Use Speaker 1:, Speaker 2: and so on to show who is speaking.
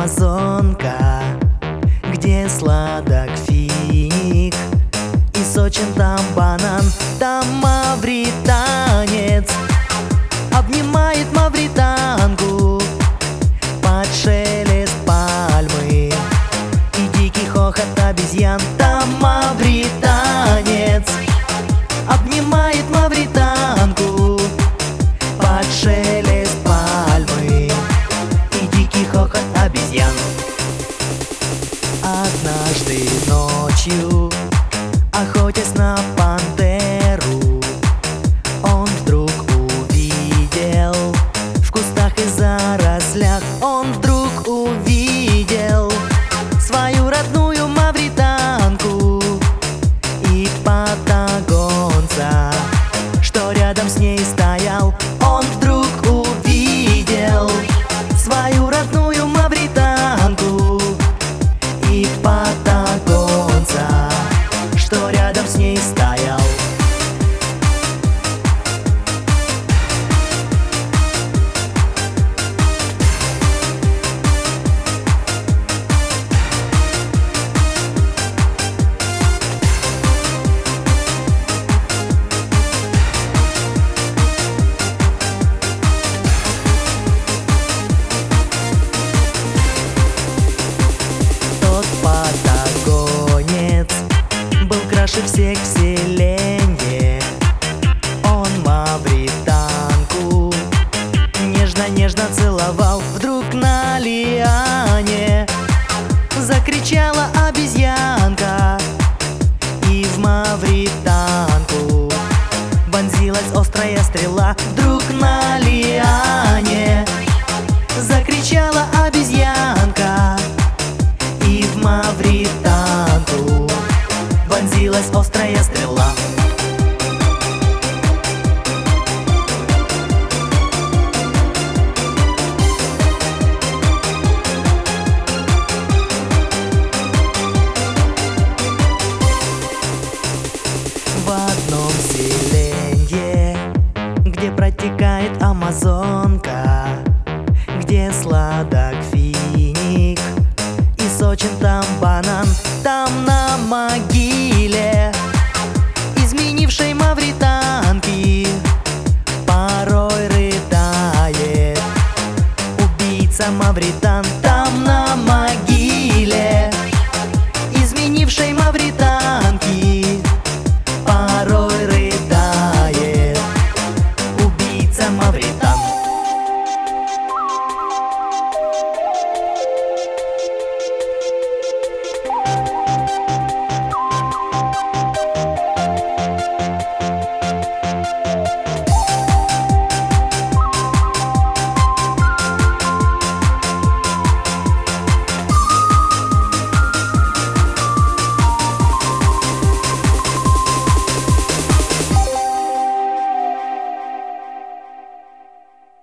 Speaker 1: Амазонка, где сладок финик, и сочен там банан. Там мавританец обнимает мавританку под шелест пальмы и дикий хохот обезьян. Там мавританец обнимает мавританку под шелест пальмы и дикий хохот обезьян. Однажды ночью, охотясь на пантеру, он вдруг увидел в кустах и зарослях, он вдруг увидел свою родную мавританку и патагонца, что рядом с ней стоял. Он вдруг увидел свою родную мавританку и патагонца, что рядом с ней стоял. Патагонец был краше всех вселенье. Он мавританку нежно-нежно целовал. Вдруг на лиане закричала обезьянка, и в мавританку вонзилась острая стрела. Вдруг на лиане закричала обезьянка, и в мавританку вонзилась острая стрела. В одном селенье, где протекает Амазонка, где сладок финик и сочен там банан, там на могиле изменившей мавританки порой рыдает убийца мавритан. Там на могиле изменившей мавританки